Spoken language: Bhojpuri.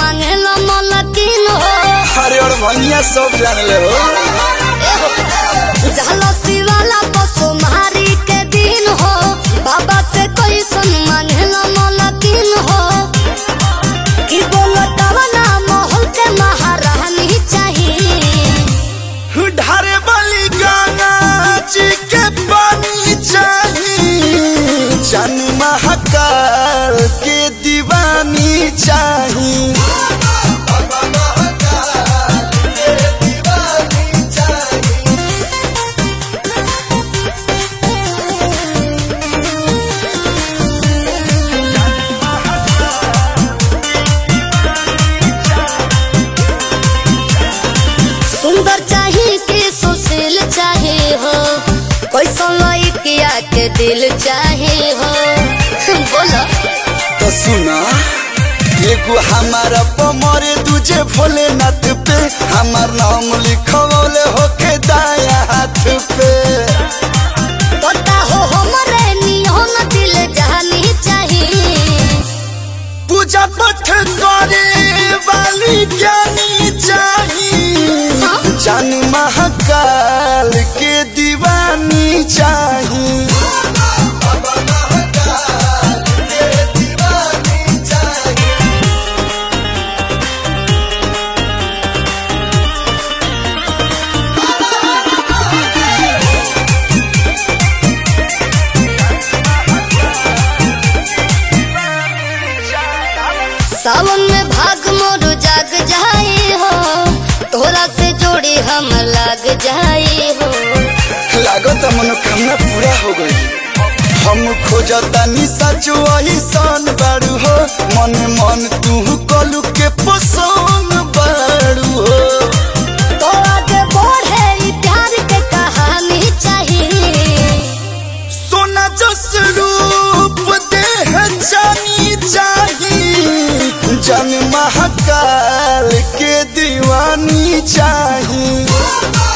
मांगेला मलकिन हो। अरे और भैया सब जान ले हो। जाला शिवाला पशु मारी के दिन हो। बाबा से कोई सुन मांगेला मलकिन हो। कि बोलो तवना महल के महारानी चाहिए। ढारे वाली गंगा जी के पानी चाहिए। जन महाकाल के दीवानी चाहिए। सुंदर चाहिए कि सुशील चाहिए हो। कोई सोई किया के दिल चाहिए हो। बोलो तो सुना एगो हमारा पमरे दूजे भोलेनाथ पे हमार नाम लिखवले होके दाया हाथ पे। पता हो हमरे नियन दिल जानी चाहिए। पूजा पाठ करे वाली ज्ञानी चाहिए। जन महाकाल के दीवानी चाहिए। सावन में भाग मोर जाग जाई हो। तोरा से जोड़ी हम लाग जाई हो। लागत मनोकामना पूरा हो गई। हम खोजता निशा जो सन बारू हो। मन मन तू कलू के पसंद बारू हो। तो आगे बढ़े ई प्यार के कहानी चाहिए। सोना जस रूप देह जानी चाहिए। जन महाकाल के दीवानी चाहिए।